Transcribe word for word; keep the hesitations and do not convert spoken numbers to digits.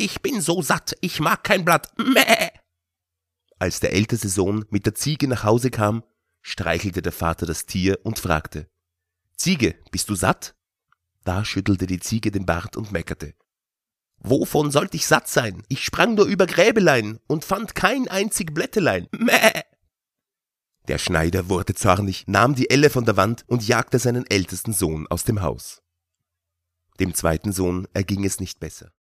ich bin so satt, ich mag kein Blatt. Mäh. Als der älteste Sohn mit der Ziege nach Hause kam, streichelte der Vater das Tier und fragte: »Ziege, bist du satt?« Da schüttelte die Ziege den Bart und meckerte: »Wovon sollt ich satt sein? Ich sprang nur über Gräbelein und fand kein einzig Blättelein. Mäh!« Der Schneider wurde zornig, nahm die Elle von der Wand und jagte seinen ältesten Sohn aus dem Haus. Dem zweiten Sohn erging es nicht besser.